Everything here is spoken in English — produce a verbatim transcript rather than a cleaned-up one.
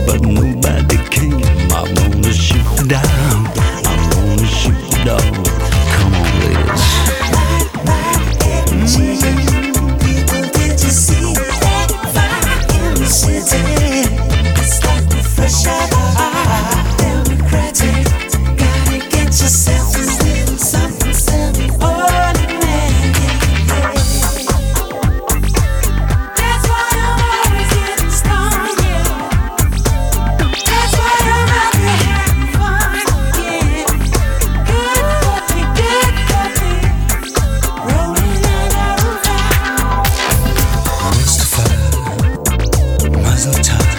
but nobody came. I wanna shoot the down, I wanna shoot the dog. Come on, ladies. Mm. People, did you see that fire in the city? It's like a fresh out of eye. Democratic, gotta get yourself a little something semi-ordinary. That's why I'm always getting stronger. That's why I'm out here having fun, yeah. Good puppy, good puppy, rolling down the road. Mustafa, Mazel Tov.